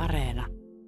Areena.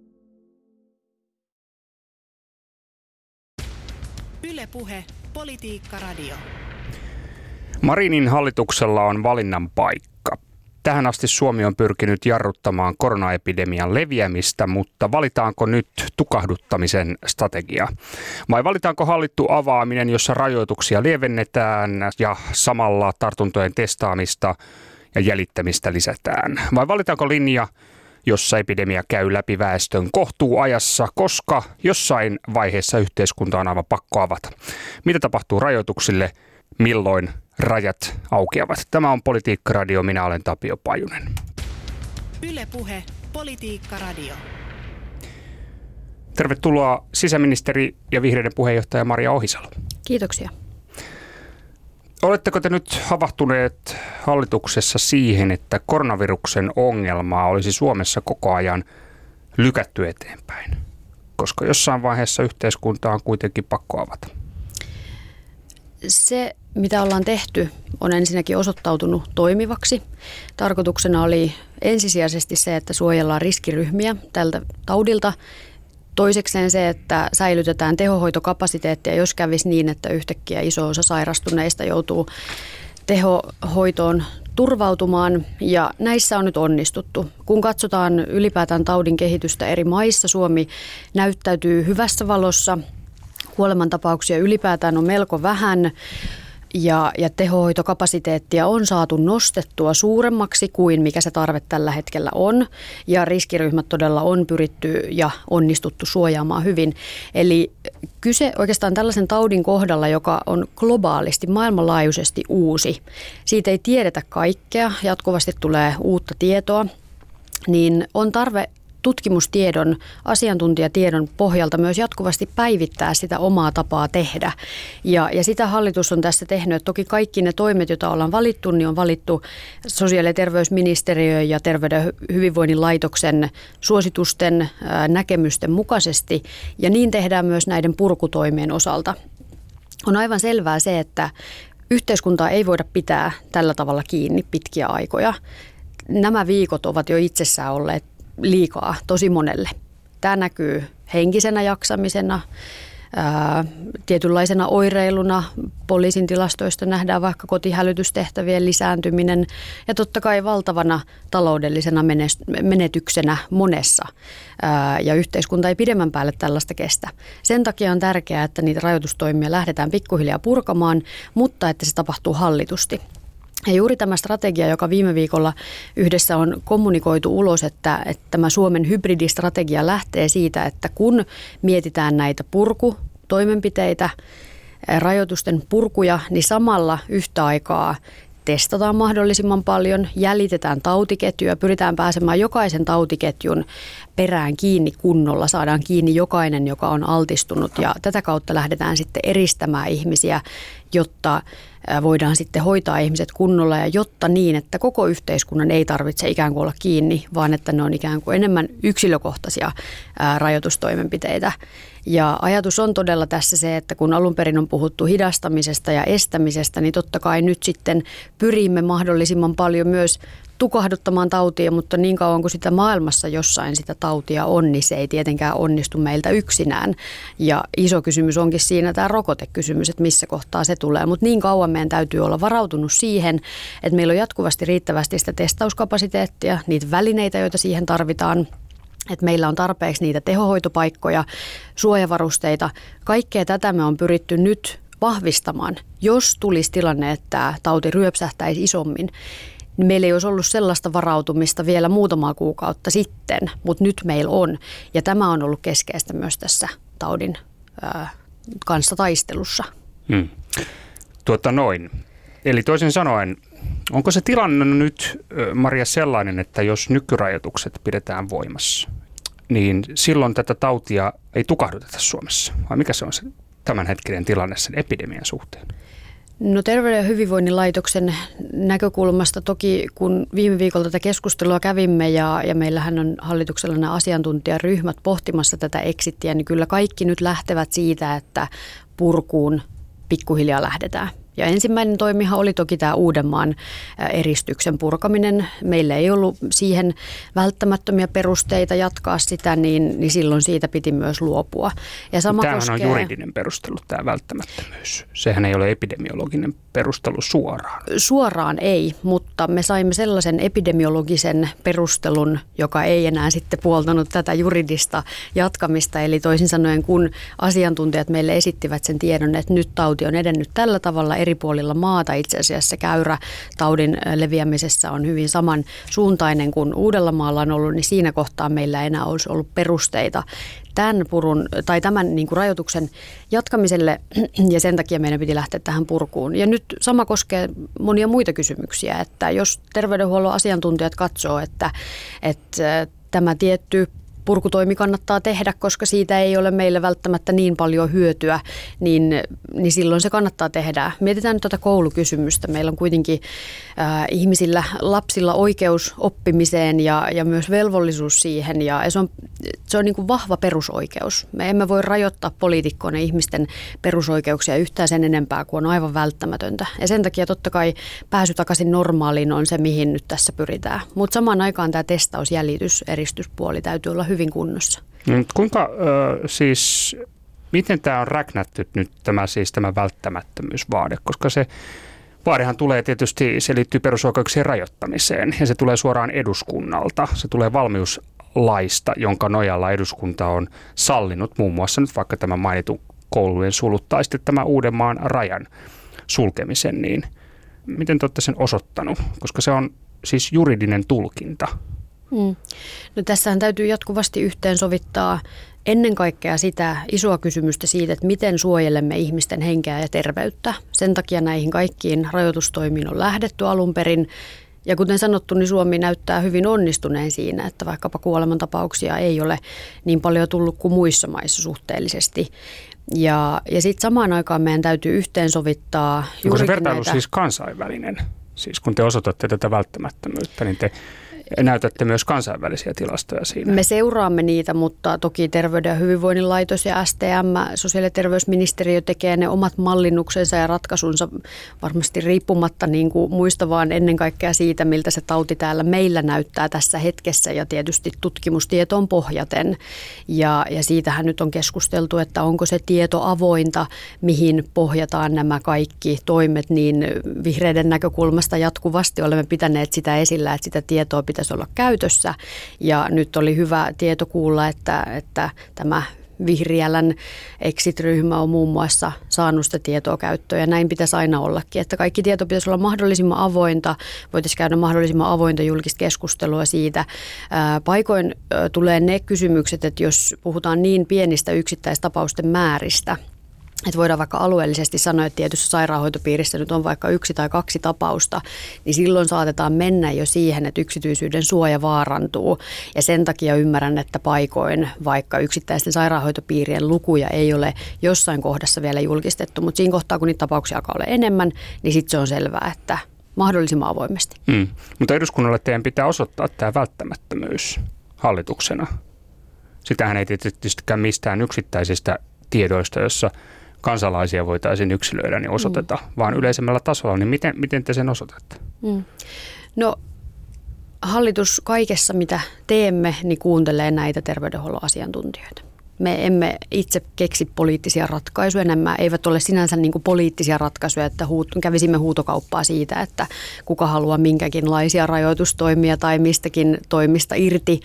Yle Puhe, Politiikka Radio. Marinin hallituksella on valinnan paikka. Tähän asti Suomi on pyrkinyt jarruttamaan koronaepidemian leviämistä, mutta valitaanko nyt tukahduttamisen strategia? Vai valitaanko hallittu avaaminen, jossa rajoituksia lievennetään ja samalla tartuntojen testaamista ja jäljittämistä lisätään? Vai valitaanko linja, jossa epidemia käy läpi väestön kohtuuajassa, koska jossain vaiheessa yhteiskunta on aivan pakko avata? Mitä tapahtuu rajoituksille? Milloin rajat aukeavat? Tämä on Politiikka Radio. Minä olen Tapio Pajunen. Yle Puhe, Politiikka Radio. Tervetuloa sisäministeri ja vihreiden puheenjohtaja Maria Ohisalo. Kiitoksia. Oletteko te nyt havahtuneet hallituksessa siihen, että koronaviruksen ongelmaa olisi Suomessa koko ajan lykätty eteenpäin? Koska jossain vaiheessa yhteiskunta on kuitenkin pakko avata. Se, mitä ollaan tehty, on ensinnäkin osoittautunut toimivaksi. Tarkoituksena oli ensisijaisesti se, että suojellaan riskiryhmiä tältä taudilta. Toisekseen se, että säilytetään tehohoitokapasiteettia, jos kävisi niin, että yhtäkkiä iso osa sairastuneista joutuu tehohoitoon turvautumaan, ja näissä on nyt onnistuttu. Kun katsotaan ylipäätään taudin kehitystä eri maissa, Suomi näyttäytyy hyvässä valossa. Kuolemantapauksia ylipäätään on melko vähän ja tehohoitokapasiteettia on saatu nostettua suuremmaksi kuin mikä se tarve tällä hetkellä on. Ja riskiryhmät todella on pyritty ja onnistuttu suojaamaan hyvin. Eli kyse oikeastaan tällaisen taudin kohdalla, joka on globaalisti, maailmanlaajuisesti uusi. Siitä ei tiedetä kaikkea, jatkuvasti tulee uutta tietoa, niin on tarve tutkimustiedon, asiantuntijatiedon pohjalta myös jatkuvasti päivittää sitä omaa tapaa tehdä. Ja sitä hallitus on tässä tehnyt. Että toki kaikki ne toimet, joita ollaan valittu, niin on valittu sosiaali- ja terveysministeriön ja Terveyden ja hyvinvoinnin laitoksen suositusten näkemysten mukaisesti. Ja niin tehdään myös näiden purkutoimien osalta. On aivan selvää se, että yhteiskuntaa ei voida pitää tällä tavalla kiinni pitkiä aikoja. Nämä viikot ovat jo itsessään olleet liikaa tosi monelle. Tämä näkyy henkisenä jaksamisena, tietynlaisena oireiluna. Poliisin tilastoista nähdään vaikka kotihälytystehtävien lisääntyminen ja totta kai valtavana taloudellisena menetyksenä monessa. Ja yhteiskunta ei pidemmän päälle tällaista kestä. Sen takia on tärkeää, että niitä rajoitustoimia lähdetään pikkuhiljaa purkamaan, mutta että se tapahtuu hallitusti. Ja juuri tämä strategia, joka viime viikolla yhdessä on kommunikoitu ulos, että tämä Suomen hybridistrategia lähtee siitä, että kun mietitään näitä purkutoimenpiteitä, rajoitusten purkuja, niin samalla yhtä aikaa testataan mahdollisimman paljon, jäljitetään tautiketjuja, pyritään pääsemään jokaisen tautiketjun perään kiinni kunnolla, saadaan kiinni jokainen, joka on altistunut ja tätä kautta lähdetään sitten eristämään ihmisiä, jotta voidaan sitten hoitaa ihmiset kunnolla ja jotta niin, että koko yhteiskunnan ei tarvitse ikään kuin olla kiinni, vaan että ne on ikään kuin enemmän yksilökohtaisia rajoitustoimenpiteitä. Ja ajatus on todella tässä se, että kun alun perin on puhuttu hidastamisesta ja estämisestä, niin totta kai nyt sitten pyrimme mahdollisimman paljon myös tukahduttamaan tautia, mutta niin kauan kuin sitä maailmassa jossain sitä tautia on, niin se ei tietenkään onnistu meiltä yksinään. Ja iso kysymys onkin siinä tämä rokotekysymys, että missä kohtaa se tulee. Mutta niin kauan meidän täytyy olla varautunut siihen, että meillä on jatkuvasti riittävästi sitä testauskapasiteettia, niitä välineitä, joita siihen tarvitaan. Että meillä on tarpeeksi niitä tehohoitopaikkoja, suojavarusteita. Kaikkea tätä me on pyritty nyt vahvistamaan. Jos tulisi tilanne, että tauti ryöpsähtäisi isommin, niin meillä ei olisi ollut sellaista varautumista vielä muutamaa kuukautta sitten, mutta nyt meillä on. Ja tämä on ollut keskeistä myös tässä taudin kanssa taistelussa. Eli toisin sanoen, onko se tilanne nyt, Maria, sellainen, että jos nykyrajoitukset pidetään voimassa, niin silloin tätä tautia ei tukahduteta Suomessa? Vai mikä se on se tämänhetkinen tilanne sen epidemian suhteen? No Terveyden ja hyvinvoinnin laitoksen näkökulmasta toki, kun viime viikolla tätä keskustelua kävimme ja meillähän on hallituksella nämä asiantuntijaryhmät pohtimassa tätä exittiä, niin kyllä kaikki nyt lähtevät siitä, että purkuun pikkuhiljaa lähdetään. Ja ensimmäinen toimihan oli toki tämä Uudenmaan eristyksen purkaminen. Meillä ei ollut siihen välttämättömiä perusteita jatkaa sitä, niin silloin siitä piti myös luopua. Ja tämähän on juridinen perustelu, tämä välttämättömyys. Sehän ei ole epidemiologinen perustelu suoraan. Suoraan ei, mutta me saimme sellaisen epidemiologisen perustelun, joka ei enää sitten puoltanut tätä juridista jatkamista. Eli toisin sanoen, kun asiantuntijat meille esittivät sen tiedon, että nyt tauti on edennyt tällä tavalla eri puolilla maata, itse asiassa käyrä taudin leviämisessä on hyvin samansuuntainen kuin Uudellamaalla on ollut, niin siinä kohtaa meillä ei enää olisi ollut perusteita tämän niin kuin rajoituksen jatkamiselle, ja sen takia meidän piti lähteä tähän purkuun. Ja nyt sama koskee monia muita kysymyksiä, että jos terveydenhuollon asiantuntijat katsoo, että tämä tietty purkutoimi kannattaa tehdä, koska siitä ei ole meille välttämättä niin paljon hyötyä, niin silloin se kannattaa tehdä. Mietitään nyt tätä koulukysymystä. Meillä on kuitenkin ihmisillä, lapsilla oikeus oppimiseen ja myös velvollisuus siihen, ja se on niin kuin vahva perusoikeus. Me emme voi rajoittaa poliitikkoina ihmisten perusoikeuksia yhtään sen enempää kuin on aivan välttämätöntä. Ja sen takia totta kai pääsy takaisin normaaliin on se, mihin nyt tässä pyritään. Mutta samaan aikaan tämä testaus, jäljitys, eristyspuoli täytyy olla hyvin kunnossa. Miten tämä on räknätty nyt tämä välttämättömyysvaade, koska se vaadehan tulee tietysti, se liittyy perusoikeuksien rajoittamiseen ja se tulee suoraan eduskunnalta, se tulee valmiuslaista, jonka nojalla eduskunta on sallinut muun muassa nyt vaikka tämä mainitun koulujen sulut tai sitten tämä Uudenmaan rajan sulkemisen, niin miten te olette sen osoittanut, koska se on siis juridinen tulkinta. No tässähän täytyy jatkuvasti yhteensovittaa ennen kaikkea sitä isoa kysymystä siitä, että miten suojelemme ihmisten henkeä ja terveyttä. Sen takia näihin kaikkiin rajoitustoimiin on lähdetty alun perin. Ja kuten sanottu, niin Suomi näyttää hyvin onnistuneen siinä, että vaikkapa kuolemantapauksia ei ole niin paljon tullut kuin muissa maissa suhteellisesti. Ja sitten samaan aikaan meidän täytyy yhteensovittaa juuri se vertailu siis kansainvälinen? Siis kun te osoitatte tätä välttämättömyyttä, niin te näytätte myös kansainvälisiä tilastoja siinä. Me seuraamme niitä, mutta toki Terveyden ja hyvinvoinnin laitos ja STM, sosiaali- ja terveysministeriö tekee ne omat mallinnuksensa ja ratkaisunsa varmasti riippumatta niin kuin muista, vaan ennen kaikkea siitä, miltä se tauti täällä meillä näyttää tässä hetkessä ja tietysti tutkimustietoon pohjaten. Ja siitähän nyt on keskusteltu, että onko se tieto avointa, mihin pohjataan nämä kaikki toimet, niin vihreiden näkökulmasta jatkuvasti olemme pitäneet sitä esillä, että sitä tietoa pitäisi olla käytössä, ja nyt oli hyvä tieto kuulla, että tämä Vihriälän exit-ryhmä on muun muassa saanut sitä tietoa käyttöön, ja näin pitäisi aina ollakin, että kaikki tieto pitäisi olla mahdollisimman avointa, voitaisiin käydä mahdollisimman avointa julkista keskustelua siitä. Paikoin tulee ne kysymykset, että jos puhutaan niin pienistä yksittäistapausten määristä, että voidaan vaikka alueellisesti sanoa, että tietyssä sairaanhoitopiirissä nyt on vaikka 1 tai 2 tapausta, niin silloin saatetaan mennä jo siihen, että yksityisyyden suoja vaarantuu. Ja sen takia ymmärrän, että paikoin vaikka yksittäisten sairaanhoitopiirien lukuja ei ole jossain kohdassa vielä julkistettu, mutta siinä kohtaa, kun niitä tapauksia alkaa olla enemmän, niin sitten se on selvää, että mahdollisimman avoimesti. Mutta eduskunnalle teidän pitää osoittaa tämä välttämättömyys hallituksena. Sitähän ei tietystikään mistään yksittäisistä tiedoista, jossa kansalaisia voitaisiin yksilöidä, niin osoiteta, vaan yleisemmällä tasolla, niin miten te sen osoitatte? No hallitus kaikessa, mitä teemme, niin kuuntelee näitä terveydenhuollon asiantuntijoita. Me emme itse keksi poliittisia ratkaisuja. Nämä eivät ole sinänsä niin kuin poliittisia ratkaisuja, että kävisimme huutokauppaa siitä, että kuka haluaa minkäkinlaisia rajoitustoimia tai mistäkin toimista irti,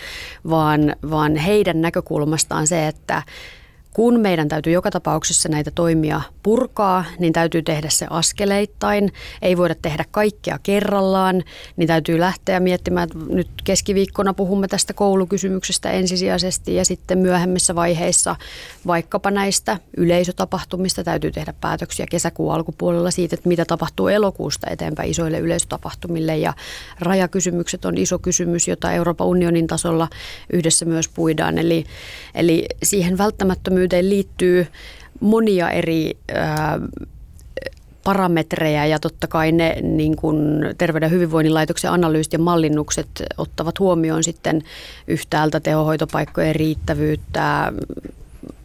vaan heidän näkökulmastaan se, että kun meidän täytyy joka tapauksessa näitä toimia purkaa, niin täytyy tehdä se askeleittain. Ei voida tehdä kaikkea kerrallaan, niin täytyy lähteä miettimään, että nyt keskiviikkona puhumme tästä koulukysymyksestä ensisijaisesti ja sitten myöhemmissä vaiheissa vaikkapa näistä yleisötapahtumista täytyy tehdä päätöksiä kesäkuun alkupuolella siitä, että mitä tapahtuu elokuusta eteenpäin isoille yleisötapahtumille, ja rajakysymykset on iso kysymys, jota Euroopan unionin tasolla yhdessä myös puidaan. Eli siihen välttämättömyyteen liittyy monia eri parametreja, ja totta kai ne niin kuin Terveyden ja hyvinvoinnin laitoksen analyysit ja mallinnukset ottavat huomioon sitten yhtäältä tehohoitopaikkojen riittävyyttä,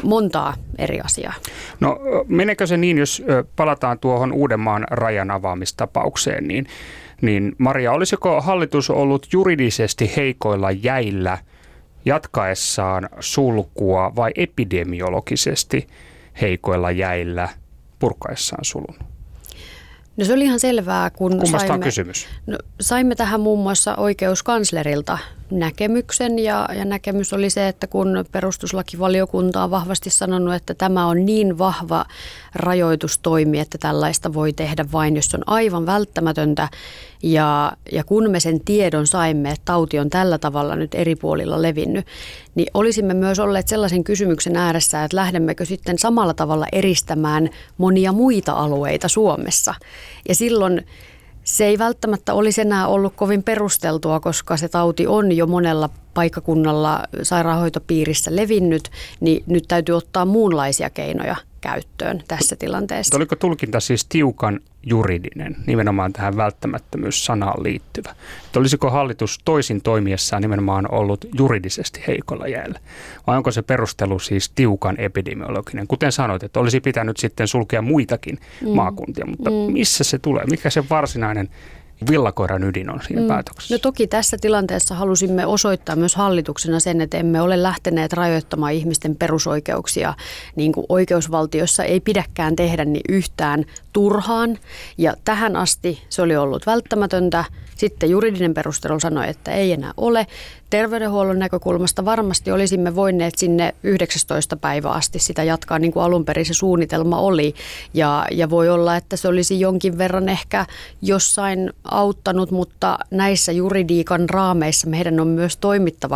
montaa eri asiaa. No menekö se niin, jos palataan tuohon Uudenmaan rajan avaamistapaukseen, niin Maria, olisiko hallitus ollut juridisesti heikoilla jäillä jatkaessaan sulkua vai epidemiologisesti heikoilla jäillä purkaessaan sulun? No se oli ihan selvää, kun kummasta on kysymys? Saimme tähän muun muassa oikeuskanslerilta näkemyksen ja näkemys oli se, että kun perustuslakivaliokunta on vahvasti sanonut, että tämä on niin vahva rajoitustoimi, että tällaista voi tehdä vain, jos on aivan välttämätöntä ja kun me sen tiedon saimme, että tauti on tällä tavalla nyt eri puolilla levinnyt, niin olisimme myös olleet sellaisen kysymyksen ääressä, että lähdemmekö sitten samalla tavalla eristämään monia muita alueita Suomessa ja silloin se ei välttämättä olisi enää ollut kovin perusteltua, koska se tauti on jo monella paikkakunnalla sairaanhoitopiirissä levinnyt, niin nyt täytyy ottaa muunlaisia keinoja käyttöön tässä tilanteessa. Oliko tulkinta siis tiukan juridinen, nimenomaan tähän välttämättömyys-sanaan liittyvä? Että olisiko hallitus toisin toimiessaan nimenomaan ollut juridisesti heikolla jäällä? Vai onko se perustelu siis tiukan epidemiologinen? Kuten sanoit, että olisi pitänyt sitten sulkea muitakin maakuntia, mutta missä se tulee? Mikä se varsinainen villakoiran ydin on siinä päätöksessä? No toki tässä tilanteessa halusimme osoittaa myös hallituksena sen, että emme ole lähteneet rajoittamaan ihmisten perusoikeuksia. Niin kuin oikeusvaltiossa ei pidäkään tehdä niin yhtään turhaan ja tähän asti se oli ollut välttämätöntä. Sitten juridinen perustelu sanoi, että ei enää ole. Terveydenhuollon näkökulmasta varmasti olisimme voineet sinne 19. päivä asti sitä jatkaa niin kuin alun perin se suunnitelma oli. Ja voi olla, että se olisi jonkin verran ehkä jossain auttanut, mutta näissä juridiikan raameissa meidän on myös toimittava,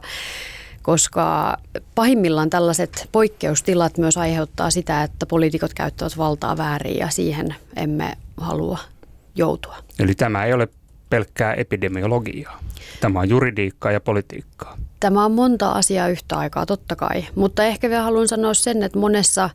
koska pahimmillaan tällaiset poikkeustilat myös aiheuttaa sitä, että poliitikot käyttävät valtaa väärin ja siihen emme halua joutua. Eli tämä ei ole pelkkää epidemiologiaa. Tämä on juridiikkaa ja politiikkaa. Tämä on monta asiaa yhtä aikaa, totta kai. Mutta ehkä vielä haluan sanoa sen, että monessa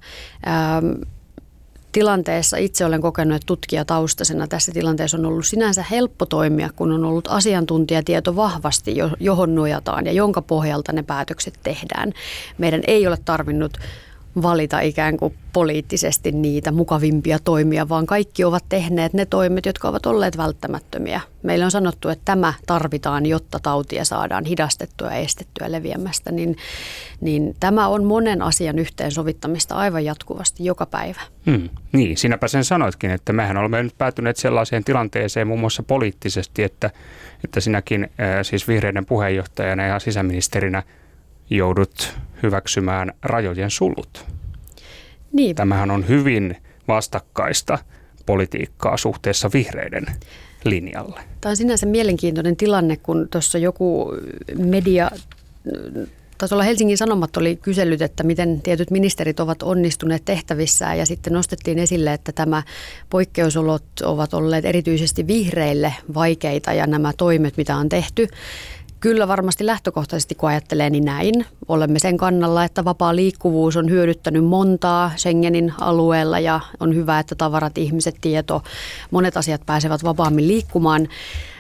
tilanteessa itse olen kokenut, että tutkijataustaisena tässä tilanteessa on ollut sinänsä helppo toimia, kun on ollut asiantuntijatieto vahvasti, johon nojataan ja jonka pohjalta ne päätökset tehdään. Meidän ei ole tarvinnut valita ikään kuin poliittisesti niitä mukavimpia toimia, vaan kaikki ovat tehneet ne toimet, jotka ovat olleet välttämättömiä. Meillä on sanottu, että tämä tarvitaan, jotta tautia saadaan hidastettua ja estettyä leviämästä, niin tämä on monen asian yhteensovittamista aivan jatkuvasti joka päivä. Niin, sinäpä sen sanoitkin, että mehän olemme nyt päätyneet sellaiseen tilanteeseen muun muassa poliittisesti, että sinäkin siis vihreiden puheenjohtajana ja sisäministerinä joudut hyväksymään rajojen sulut. Niin. Tämähän on hyvin vastakkaista politiikkaa suhteessa vihreiden linjalle. Tämä on sinänsä mielenkiintoinen tilanne, kun tuossa joku media, taisi olla Helsingin Sanomat oli kysellyt, että miten tietyt ministerit ovat onnistuneet tehtävissään ja sitten nostettiin esille, että tämä poikkeusolot ovat olleet erityisesti vihreille vaikeita ja nämä toimet, mitä on tehty. Kyllä varmasti lähtökohtaisesti, kun ajattelee, niin näin. Olemme sen kannalla, että vapaa liikkuvuus on hyödyttänyt montaa Schengenin alueella ja on hyvä, että tavarat, ihmiset, tieto, monet asiat pääsevät vapaammin liikkumaan.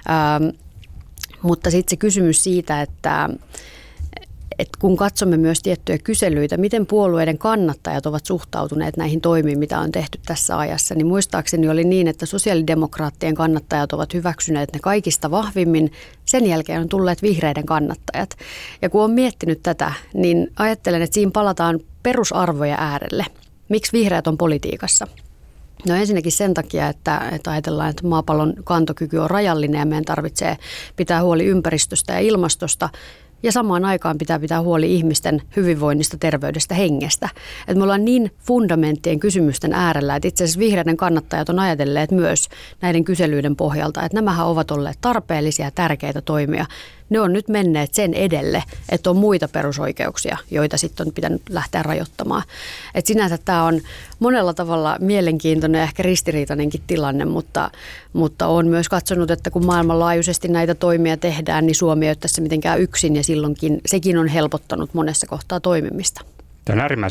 Mutta sitten se kysymys siitä, että kun katsomme myös tiettyjä kyselyitä, miten puolueiden kannattajat ovat suhtautuneet näihin toimiin, mitä on tehty tässä ajassa, niin muistaakseni oli niin, että sosiaalidemokraattien kannattajat ovat hyväksyneet ne kaikista vahvimmin. Sen jälkeen on tulleet vihreiden kannattajat. Ja kun olen miettinyt tätä, niin ajattelen, että siinä palataan perusarvoja äärelle. Miksi vihreät on politiikassa? No ensinnäkin sen takia, että ajatellaan, että maapallon kantokyky on rajallinen ja meidän tarvitsee pitää huoli ympäristöstä ja ilmastosta. Ja samaan aikaan pitää huoli ihmisten hyvinvoinnista, terveydestä, hengestä. Et me ollaan niin fundamenttien kysymysten äärellä, että itse asiassa vihreiden kannattajat on ajatelleet myös näiden kyselyiden pohjalta, että nämähän ovat olleet tarpeellisia ja tärkeitä toimia. Ne on nyt menneet sen edelle, että on muita perusoikeuksia, joita sitten on pitänyt lähteä rajoittamaan. Et sinänsä tämä on monella tavalla mielenkiintoinen ja ehkä ristiriitainenkin tilanne, mutta olen myös katsonut, että kun maailmanlaajuisesti näitä toimia tehdään, niin Suomi ei ole tässä mitenkään yksin ja silloinkin sekin on helpottanut monessa kohtaa toimimista. Tämä on äärimmäisen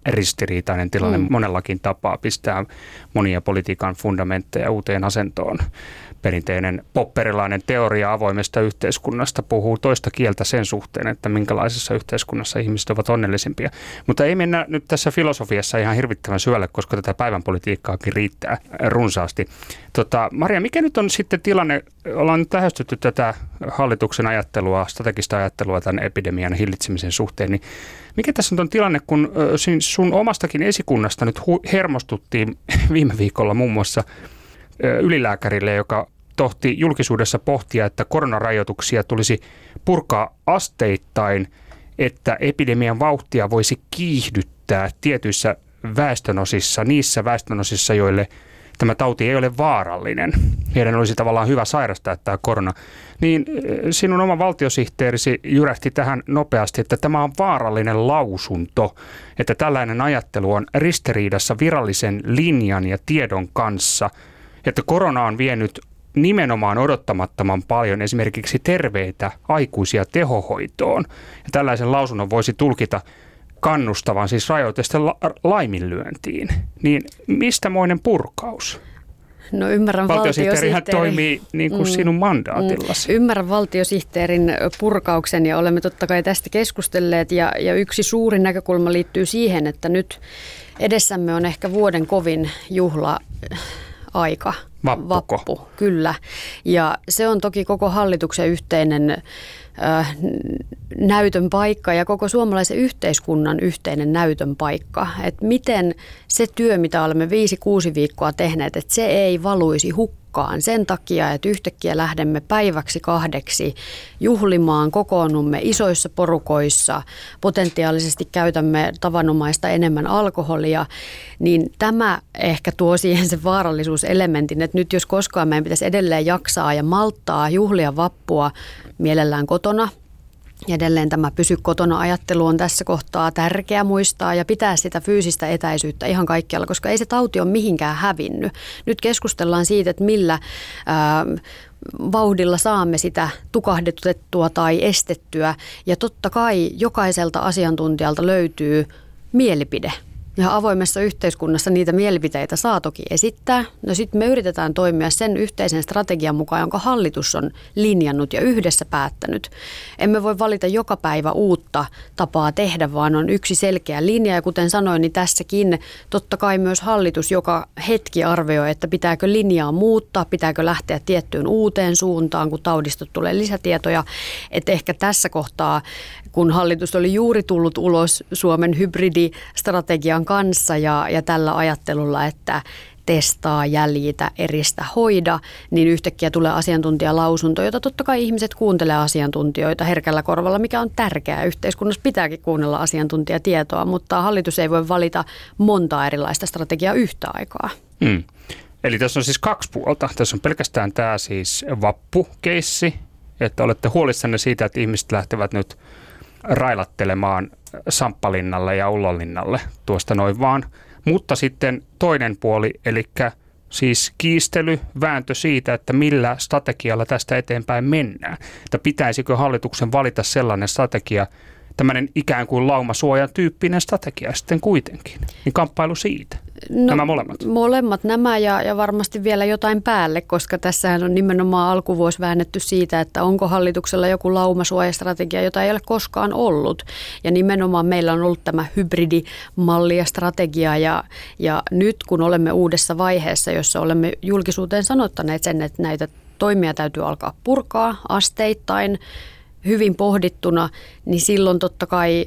ristiriitainen tilanne monellakin tapaa, pistää monia politiikan fundamentteja uuteen asentoon. Perinteinen popperilainen teoria avoimesta yhteiskunnasta puhuu toista kieltä sen suhteen, että minkälaisessa yhteiskunnassa ihmiset ovat onnellisimpia. Mutta ei mennä nyt tässä filosofiassa ihan hirvittävän syvälle, koska tätä päivän politiikkaakin riittää runsaasti. Maria, mikä nyt on sitten tilanne? Ollaan nyt lähestytty tätä hallituksen ajattelua, strategista ajattelua tämän epidemian hillitsemisen suhteen. Niin mikä tässä on tilanne, kun sun omastakin esikunnasta nyt hermostuttiin viime viikolla muun muassa ylilääkärille, joka tohti julkisuudessa pohtia, että koronarajoituksia tulisi purkaa asteittain, että epidemian vauhtia voisi kiihdyttää tietyissä väestönosissa, niissä väestönosissa, joille tämä tauti ei ole vaarallinen. Heidän olisi tavallaan hyvä sairastaa tämä korona. Niin sinun oma valtiosihteerisi jyrähti tähän nopeasti, että tämä on vaarallinen lausunto, että tällainen ajattelu on ristiriidassa virallisen linjan ja tiedon kanssa, että korona on vienyt nimenomaan odottamattoman paljon esimerkiksi terveitä aikuisia tehohoitoon. Ja tällaisen lausunnon voisi tulkita kannustavan siis rajoitusten laiminlyöntiin. Niin mistä moinen purkaus? No ymmärrän valtiosihteerihän toimii niin kuin sinun mandaatillasi. Ymmärrän valtiosihteerin purkauksen ja olemme totta kai tästä keskustelleet ja yksi suuri näkökulma liittyy siihen, että nyt edessämme on ehkä vuoden kovin juhla-aika. Vappu, kyllä. Ja se on toki koko hallituksen yhteinen näytön paikka ja koko suomalaisen yhteiskunnan yhteinen näytön paikka. Että miten se työ, mitä olemme 5-6 viikkoa tehneet, että se ei valuisi hukkaan sen takia, että yhtäkkiä lähdemme päiväksi 2 juhlimaan, kokoonnumme isoissa porukoissa, potentiaalisesti käytämme tavanomaista enemmän alkoholia, niin tämä ehkä tuo siihen sen vaarallisuuselementin, että nyt jos koskaan meidän pitäisi edelleen jaksaa ja malttaa juhlia vappua mielellään kotona. Edelleen tämä pysy kotona -ajattelu on tässä kohtaa tärkeä muistaa ja pitää sitä fyysistä etäisyyttä ihan kaikkialla, koska ei se tauti ole mihinkään hävinnyt. Nyt keskustellaan siitä, että millä vauhdilla saamme sitä tukahdutettua tai estettyä. Ja totta kai jokaiselta asiantuntijalta löytyy mielipide. Ja avoimessa yhteiskunnassa niitä mielipiteitä saa toki esittää. No sitten me yritetään toimia sen yhteisen strategian mukaan, jonka hallitus on linjannut ja yhdessä päättänyt. Emme voi valita joka päivä uutta tapaa tehdä, vaan on yksi selkeä linja. Ja kuten sanoin, niin tässäkin totta kai myös hallitus joka hetki arvioi, että pitääkö linjaa muuttaa, pitääkö lähteä tiettyyn uuteen suuntaan, kun taudista tulee lisätietoja. Että ehkä tässä kohtaa, kun hallitus oli juuri tullut ulos Suomen hybridistrategian kanssa ja tällä ajattelulla, että testaa, jäljitä, eristä, hoida, niin yhtäkkiä tulee asiantuntijalausunto, jota totta kai ihmiset kuuntelee asiantuntijoita herkällä korvalla, mikä on tärkeää. Yhteiskunnassa pitääkin kuunnella asiantuntijatietoa, mutta hallitus ei voi valita montaa erilaista strategiaa yhtä aikaa. Eli tässä on siis 2 puolta. Tässä on pelkästään tämä siis vappukeissi, että olette huolissanne siitä, että ihmiset lähtevät nyt railattelemaan Samppalinnalle ja Ullonlinnalle tuosta noin vaan. Mutta sitten toinen puoli, eli siis kiistely, vääntö siitä, että millä strategialla tästä eteenpäin mennään. Että pitäisikö hallituksen valita sellainen strategia, tämmöinen ikään kuin laumasuojan tyyppinen strategia sitten kuitenkin. Niin kamppailu siitä. Nämä molemmat. Molemmat nämä ja varmasti vielä jotain päälle, koska tässähän on nimenomaan alkuvuosi väännetty siitä, että onko hallituksella joku laumasuojastrategia, jota ei ole koskaan ollut. Ja nimenomaan meillä on ollut tämä hybridimalli ja strategia ja nyt kun olemme uudessa vaiheessa, jossa olemme julkisuuteen sanottaneet sen, että näitä toimia täytyy alkaa purkaa asteittain, hyvin pohdittuna, niin silloin totta kai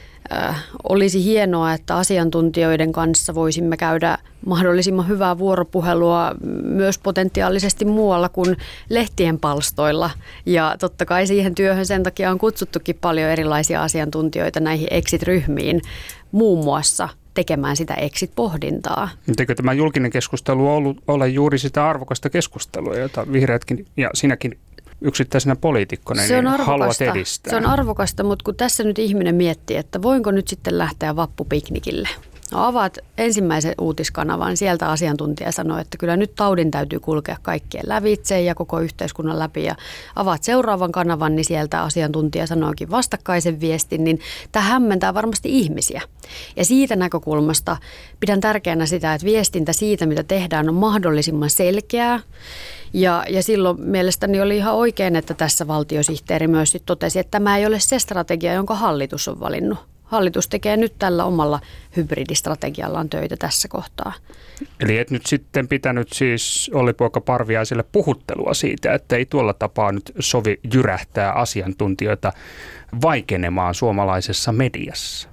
olisi hienoa, että asiantuntijoiden kanssa voisimme käydä mahdollisimman hyvää vuoropuhelua myös potentiaalisesti muualla kuin lehtien palstoilla. Ja totta kai siihen työhön sen takia on kutsuttukin paljon erilaisia asiantuntijoita näihin exit-ryhmiin, muun muassa tekemään sitä exit-pohdintaa. Eikö tämä julkinen keskustelu ole juuri sitä arvokasta keskustelua, jota vihreätkin ja sinäkin yksittäisenä poliitikkona niin haluat edistää? Se on arvokasta, mutta kun tässä nyt ihminen miettii, että voinko nyt sitten lähteä vappupiknikille. No, avaat ensimmäisen uutiskanavan, sieltä asiantuntija sanoi, että kyllä nyt taudin täytyy kulkea kaikkien lävitse ja koko yhteiskunnan läpi. Ja avaat seuraavan kanavan, niin sieltä asiantuntija sanoikin vastakkaisen viestin, niin tämä hämmentää varmasti ihmisiä. Ja siitä näkökulmasta pidän tärkeänä sitä, että viestintä siitä, mitä tehdään, on mahdollisimman selkeää. Ja silloin mielestäni oli ihan oikein, että tässä valtiosihteeri myös totesi, että tämä ei ole se strategia, jonka hallitus on valinnut. Hallitus tekee nyt tällä omalla hybridistrategiallaan töitä tässä kohtaa. Eli et nyt sitten pitänyt siis Olli-poika Parviaiselle puhuttelua siitä, että ei tuolla tapaa nyt sovi jyrähtää asiantuntijoita vaikenemaan suomalaisessa mediassa.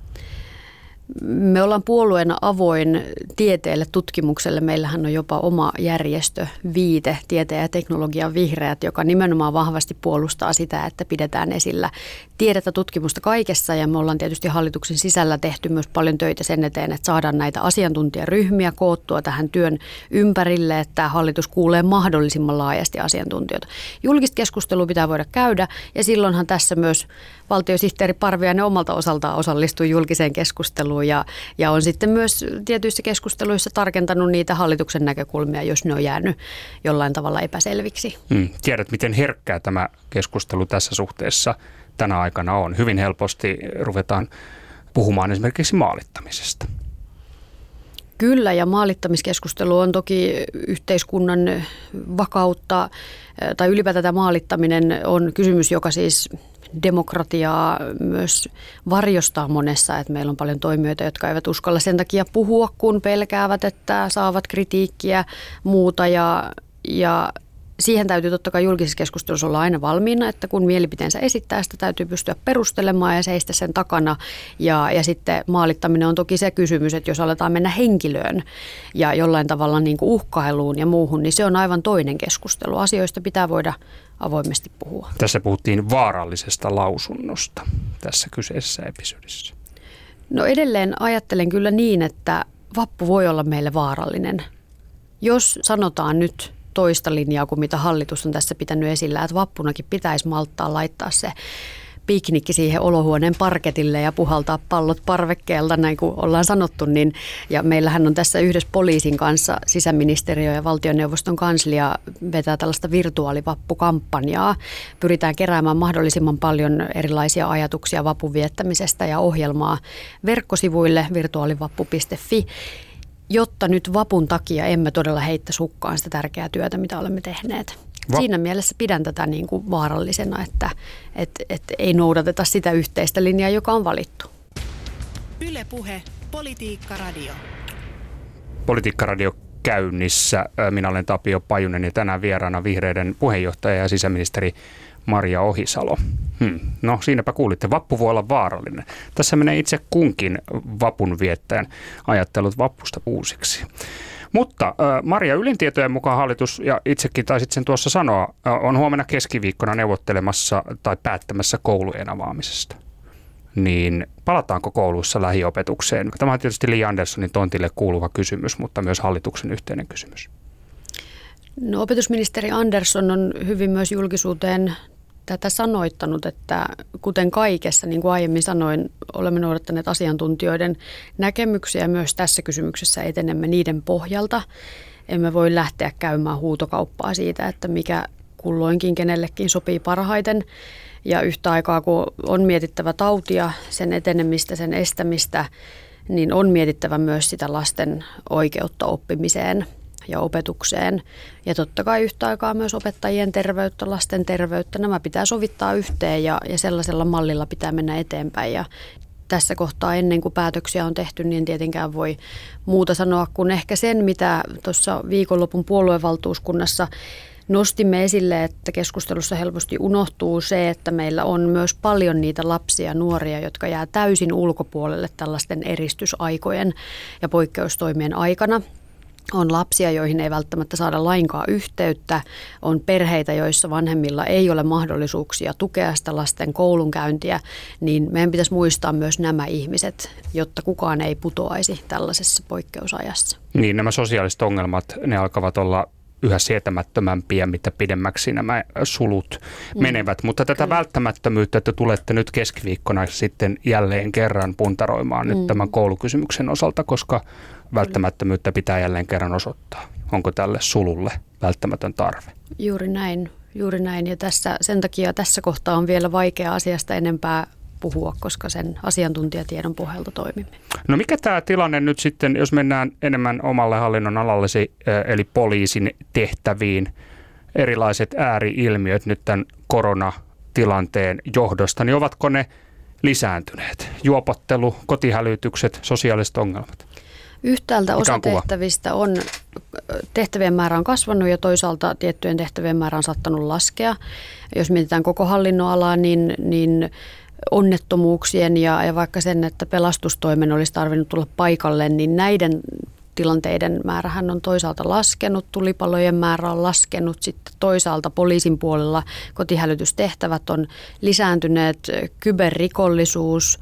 Me ollaan puolueena avoin tieteelle, tutkimukselle. Meillähän on jopa oma järjestö, Viite, tieteen ja teknologian vihreät, joka nimenomaan vahvasti puolustaa sitä, että pidetään esillä tiedettä, tutkimusta kaikessa. Ja me ollaan tietysti hallituksen sisällä tehty myös paljon töitä sen eteen, että saadaan näitä asiantuntijaryhmiä koottua tähän työn ympärille, että hallitus kuulee mahdollisimman laajasti asiantuntijoita. Julkista keskustelua pitää voida käydä ja silloinhan tässä myös valtiosihteeri Parviainen omalta osaltaan osallistuu julkiseen keskusteluun ja on sitten myös tietyissä keskusteluissa tarkentanut niitä hallituksen näkökulmia, jos ne on jäänyt jollain tavalla epäselviksi. Tiedät, miten herkkää tämä keskustelu tässä suhteessa tänä aikana on. Hyvin helposti ruvetaan puhumaan esimerkiksi maalittamisesta. Kyllä, ja maalittamiskeskustelu on toki yhteiskunnan vakautta, tai ylipäätään tämä maalittaminen on kysymys, joka siis demokratiaa myös varjostaa monessa, että meillä on paljon toimijoita, jotka eivät uskalla sen takia puhua, kun pelkäävät, että saavat kritiikkiä muuta ja siihen täytyy totta kai julkisessa keskustelussa olla aina valmiina, että kun mielipiteensä esittää, sitä täytyy pystyä perustelemaan ja seistä sen takana. Ja sitten maalittaminen on toki se kysymys, että jos aletaan mennä henkilöön ja jollain tavalla niin kuin uhkailuun ja muuhun, niin se on aivan toinen keskustelu. Asioista pitää voida avoimesti puhua. Tässä puhuttiin vaarallisesta lausunnosta tässä kyseisessä episodissa. No edelleen ajattelen kyllä niin, että vappu voi olla meille vaarallinen. Jos sanotaan nyt toista linjaa kuin mitä hallitus on tässä pitänyt esillä, että vappunakin pitäisi malttaa laittaa se piknikki siihen olohuoneen parketille ja puhaltaa pallot parvekkeelta, näin kuin ollaan sanottu. Niin, ja meillähän on tässä yhdessä poliisin kanssa sisäministeriö ja valtioneuvoston kanslia vetää tällaista virtuaalivappukampanjaa. Pyritään keräämään mahdollisimman paljon erilaisia ajatuksia vapun viettämisestä ja ohjelmaa verkkosivuille virtuaalivappu.fi. Jotta nyt vapun takia emme todella heittäisi hukkaan sitä tärkeää työtä, mitä olemme tehneet. Siinä mielessä pidän tätä niin kuin vaarallisena, että ei noudateta sitä yhteistä linjaa, joka on valittu. Yle Puhe, Politiikka Radio. Politiikka Radio käynnissä. Minä olen Tapio Pajunen ja tänään vieraana vihreiden puheenjohtaja ja sisäministeri Maria Ohisalo. No siinäpä kuulitte, vappu voi olla vaarallinen. Tässä menee itse kunkin vapun viettäjän ajattelut vapusta uusiksi. Mutta Maria, Ylen tietojen mukaan hallitus, ja itsekin taisit sen tuossa sanoa, on huomenna keskiviikkona neuvottelemassa tai päättämässä koulujen avaamisesta. Niin palataanko kouluissa lähiopetukseen? Tämä on tietysti Li Anderssonin tontille kuuluva kysymys, mutta myös hallituksen yhteinen kysymys. No, opetusministeri Andersson on hyvin myös julkisuuteen tätä sanoittanut, että kuten kaikessa, niin kuin aiemmin sanoin, olemme noudattaneet asiantuntijoiden näkemyksiä myös tässä kysymyksessä etenemme niiden pohjalta. Emme voi lähteä käymään huutokauppaa siitä, että mikä kulloinkin kenellekin sopii parhaiten. Ja yhtä aikaa, kun on mietittävä tautia, sen etenemistä, sen estämistä, niin on mietittävä myös sitä lasten oikeutta oppimiseen ja opetukseen. Ja totta kai yhtä aikaa myös opettajien terveyttä, lasten terveyttä. Nämä pitää sovittaa yhteen ja sellaisella mallilla pitää mennä eteenpäin. Ja tässä kohtaa ennen kuin päätöksiä on tehty, niin en tietenkään voi muuta sanoa kuin ehkä sen, mitä tuossa viikonlopun puoluevaltuuskunnassa nostimme esille, että keskustelussa helposti unohtuu se, että meillä on myös paljon niitä lapsia ja nuoria, jotka jää täysin ulkopuolelle tällaisten eristysaikojen ja poikkeustoimien aikana. On lapsia, joihin ei välttämättä saada lainkaan yhteyttä. On perheitä, joissa vanhemmilla ei ole mahdollisuuksia tukea sitä lasten koulunkäyntiä. Niin meidän pitäisi muistaa myös nämä ihmiset, jotta kukaan ei putoaisi tällaisessa poikkeusajassa. Niin, nämä sosiaaliset ongelmat, ne alkavat olla yhä sietämättömämpiä, mitä pidemmäksi nämä sulut menevät. Mutta tätä välttämättömyyttä, että tulette nyt keskiviikkona sitten jälleen kerran puntaroimaan nyt tämän koulukysymyksen osalta, koska välttämättömyyttä pitää jälleen kerran osoittaa. Onko tälle sululle välttämätön tarve? Juuri näin. Ja sen takia tässä kohtaa on vielä vaikea asiasta enempää puhua, koska sen asiantuntijatiedon pohjalta toimimme. No mikä tämä tilanne nyt sitten, jos mennään enemmän omalle hallinnon alallesi, eli poliisin tehtäviin, erilaiset ääri-ilmiöt nyt tämän koronatilanteen johdosta, niin ovatko ne lisääntyneet? Juopottelu, kotihälytykset, sosiaaliset ongelmat? Yhtäältä osa tehtävistä tehtävien määrä on kasvanut ja toisaalta tiettyjen tehtävien määrä on saattanut laskea. Jos mietitään koko hallinnonalaa, niin onnettomuuksien ja vaikka sen, että pelastustoimen olisi tarvinnut tulla paikalle, niin näiden tilanteiden määrähän on toisaalta laskenut, tulipalojen määrä on laskenut, sitten toisaalta poliisin puolella kotihälytystehtävät on lisääntyneet, kyberrikollisuus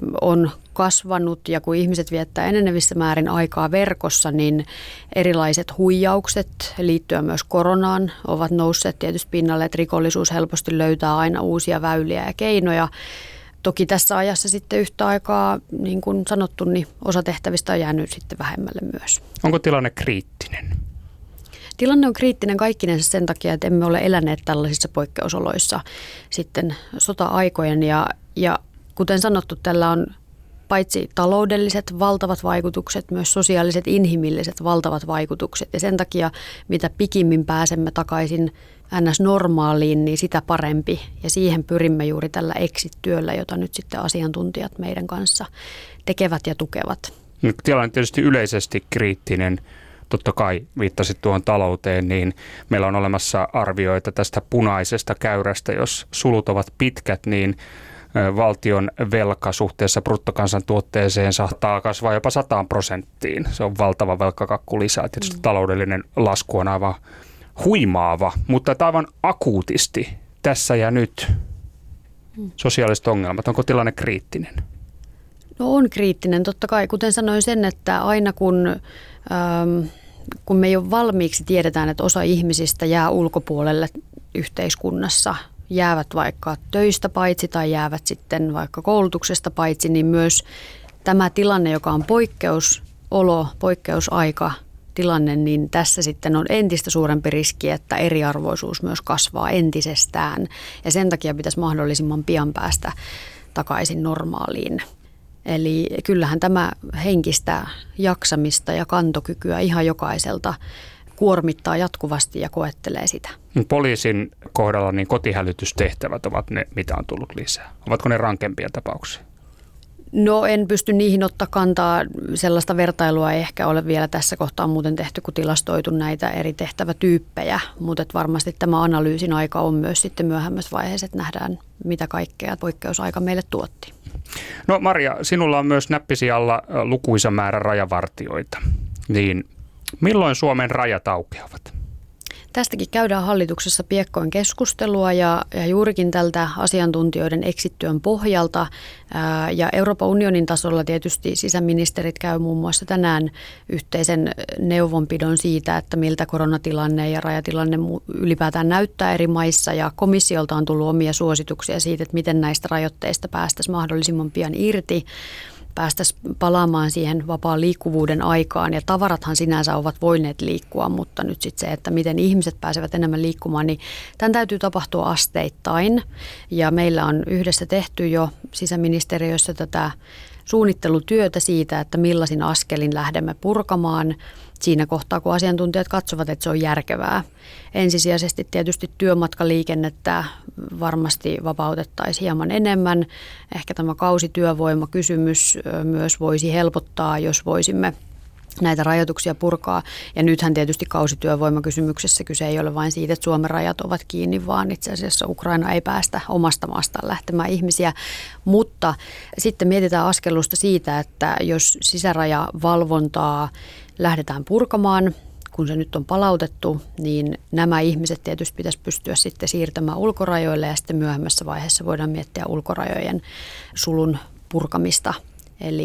on kasvanut ja kun ihmiset viettää enenevissä määrin aikaa verkossa, niin erilaiset huijaukset liittyen myös koronaan ovat nousseet tietysti pinnalle, että rikollisuus helposti löytää aina uusia väyliä ja keinoja. Toki tässä ajassa sitten yhtä aikaa, niin kuin sanottu, niin osa tehtävistä on jäänyt sitten vähemmälle myös. Onko tilanne kriittinen? Tilanne on kriittinen kaikkinensa sen takia, että emme ole eläneet tällaisissa poikkeusoloissa sitten sota-aikojen. Ja kuten sanottu, tällä on paitsi taloudelliset valtavat vaikutukset, myös sosiaaliset, inhimilliset valtavat vaikutukset. Ja sen takia, mitä pikimmin pääsemme takaisin NS-normaaliin, niin sitä parempi. Ja siihen pyrimme juuri tällä exit-työllä, jota nyt sitten asiantuntijat meidän kanssa tekevät ja tukevat. Tilanne on tietysti yleisesti kriittinen. Totta kai viittasit tuohon talouteen, niin meillä on olemassa arvioita tästä punaisesta käyrästä. Jos sulut ovat pitkät, niin valtion velka suhteessa bruttokansantuotteeseen saattaa kasvaa jopa 100%. Se on valtava velkakakku lisää. Tietysti taloudellinen lasku on aivan huimaava, mutta aivan akuutisti tässä ja nyt. Sosiaaliset ongelmat, onko tilanne kriittinen? No on kriittinen, totta kai. Kuten sanoin sen, että aina kun me jo valmiiksi tiedetään, että osa ihmisistä jää ulkopuolelle yhteiskunnassa, jäävät vaikka töistä paitsi tai jäävät sitten vaikka koulutuksesta paitsi, niin myös tämä tilanne, joka on poikkeusolo, poikkeusaika, tilanne, niin tässä sitten on entistä suurempi riski, että eriarvoisuus myös kasvaa entisestään. Ja sen takia pitäisi mahdollisimman pian päästä takaisin normaaliin. Eli kyllähän tämä henkistä jaksamista ja kantokykyä ihan jokaiselta kuormittaa jatkuvasti ja koettelee sitä. Poliisin kohdalla niin kotihälytystehtävät ovat ne, mitä on tullut lisää. Ovatko ne rankempia tapauksia? No en pysty niihin ottaa kantaa. Sellaista vertailua ei ehkä ole vielä tässä kohtaa muuten tehty, kun tilastoitu näitä eri tehtävätyyppejä. Mutta varmasti tämä analyysin aika on myös sitten myöhemmässä vaiheessa, että nähdään mitä kaikkea poikkeusaika meille tuotti. No Maria, sinulla on myös näppisi alla lukuisa määrä rajavartioita. Niin milloin Suomen rajat aukeavat? Tästäkin käydään hallituksessa piekkoin keskustelua ja juurikin tältä asiantuntijoiden exit-työn pohjalta. Ja Euroopan unionin tasolla tietysti sisäministerit käy muun muassa tänään yhteisen neuvonpidon siitä, että miltä koronatilanne ja rajatilanne ylipäätään näyttää eri maissa. Ja komissiolta on tullut omia suosituksia siitä, että miten näistä rajoitteista päästäisiin mahdollisimman pian irti. Päästäisiin palaamaan siihen vapaan liikkuvuuden aikaan ja tavarathan sinänsä ovat voineet liikkua, mutta nyt sitten se, että miten ihmiset pääsevät enemmän liikkumaan, niin tämän täytyy tapahtua asteittain ja meillä on yhdessä tehty jo sisäministeriössä tätä suunnittelutyötä siitä, että millaisin askelin lähdemme purkamaan siinä kohtaa, kun asiantuntijat katsovat, että se on järkevää. Ensisijaisesti tietysti työmatkaliikennettä varmasti vapautettaisiin hieman enemmän. Ehkä tämä kausityövoimakysymys myös voisi helpottaa, jos voisimme näitä rajoituksia purkaa. Ja nythän tietysti kausityövoimakysymyksessä kyse ei ole vain siitä, että Suomen rajat ovat kiinni, vaan itse asiassa Ukraina ei päästä omasta maastaan lähtemään ihmisiä. Mutta sitten mietitään askellusta siitä, että jos sisärajavalvontaa lähdetään purkamaan, kun se nyt on palautettu, niin nämä ihmiset tietysti pitäisi pystyä sitten siirtämään ulkorajoille ja sitten myöhemmässä vaiheessa voidaan miettiä ulkorajojen sulun purkamista. Eli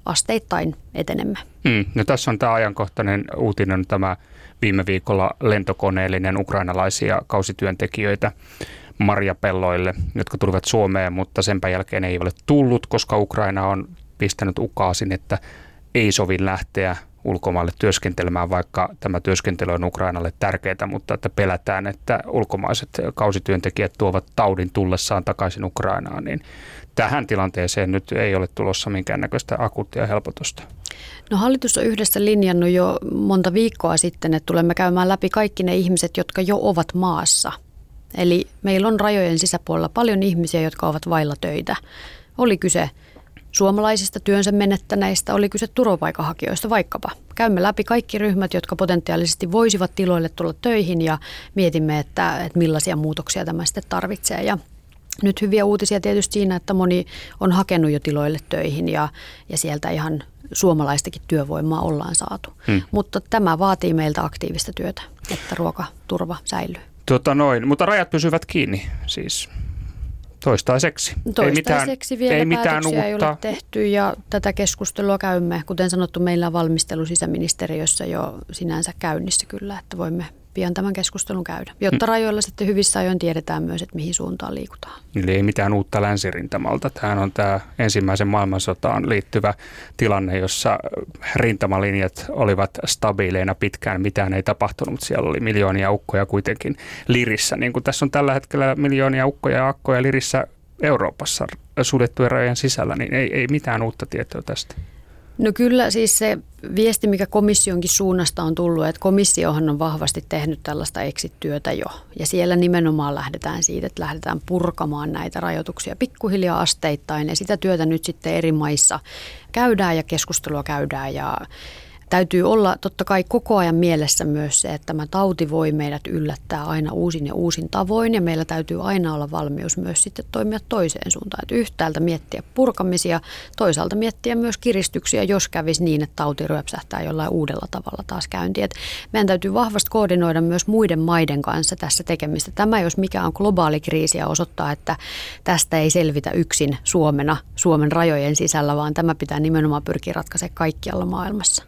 asteittain etenemme. No tässä on tämä ajankohtainen uutinen, tämä viime viikolla lentokoneellinen ukrainalaisia kausityöntekijöitä marjapelloille, jotka tulivat Suomeen, mutta senpä jälkeen ei ole tullut, koska Ukraina on pistänyt ukaasin, että ei sovi lähteä ulkomaille työskentelemään, vaikka tämä työskentely on Ukrainalle tärkeää, mutta että pelätään, että ulkomaiset kausityöntekijät tuovat taudin tullessaan takaisin Ukrainaan, niin tähän tilanteeseen nyt ei ole tulossa minkäännäköistä akuuttia helpotusta. No hallitus on yhdessä linjannut jo monta viikkoa sitten, että tulemme käymään läpi kaikki ne ihmiset, jotka jo ovat maassa. Eli meillä on rajojen sisäpuolella paljon ihmisiä, jotka ovat vailla töitä. Oli kyse suomalaisista työnsä menettäneistä, oli kyse turvapaikanhakijoista vaikkapa. Käymme läpi kaikki ryhmät, jotka potentiaalisesti voisivat tiloille tulla töihin ja mietimme, että millaisia muutoksia tämä sitten tarvitsee. Ja nyt hyviä uutisia tietysti siinä, että moni on hakenut jo tiloille töihin ja sieltä ihan suomalaistakin työvoimaa ollaan saatu. Mutta tämä vaatii meiltä aktiivista työtä, että ruokaturva säilyy. Mutta rajat pysyvät kiinni siis. Toistaiseksi. Toistaiseksi vielä päätöksiä ei ole tehty ja tätä keskustelua käymme. Kuten sanottu, meillä on valmistelu sisäministeriössä jo sinänsä käynnissä kyllä, että voimme pian tämän keskustelun käydä, jotta rajoilla sitten hyvissä ajoin tiedetään myös, että mihin suuntaan liikutaan. Eli ei mitään uutta länsirintamalta. Tämähän on tämä ensimmäisen maailmansotaan liittyvä tilanne, jossa rintamalinjat olivat stabiileina pitkään. Mitään ei tapahtunut, mutta siellä oli miljoonia ukkoja kuitenkin Lirissä. Niin kuin tässä on tällä hetkellä miljoonia ukkoja ja akkoja Lirissä Euroopassa suljettujen rajojen sisällä, niin ei mitään uutta tietoa tästä. No kyllä siis se viesti, mikä komissionkin suunnasta on tullut, että komissiohan on vahvasti tehnyt tällaista exit-työtä jo. Ja siellä nimenomaan lähdetään siitä, että lähdetään purkamaan näitä rajoituksia pikkuhiljaa asteittain. Ja sitä työtä nyt sitten eri maissa käydään ja keskustelua käydään ja täytyy olla totta kai koko ajan mielessä myös se, että tämä tauti voi meidät yllättää aina uusin ja uusin tavoin ja meillä täytyy aina olla valmius myös sitten toimia toiseen suuntaan. Että yhtäältä miettiä purkamisia, toisaalta miettiä myös kiristyksiä, jos kävisi niin, että tauti ryöpsähtää jollain uudella tavalla taas käyntiin. Että meidän täytyy vahvasti koordinoida myös muiden maiden kanssa tässä tekemistä. Tämä jos mikä on globaali kriisi ja osoittaa, että tästä ei selvitä yksin Suomen rajojen sisällä, vaan tämä pitää nimenomaan pyrkiä ratkaisemaan kaikkialla maailmassa.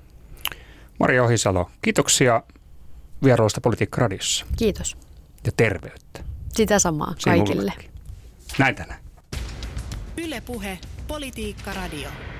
Maria Ohisalo, kiitoksia vierailusta Politiikka Radiossa. Kiitos. Ja terveyttä. Sitä samaa kaikille. Näin tänään. Yle Puhe, Politiikka Radio.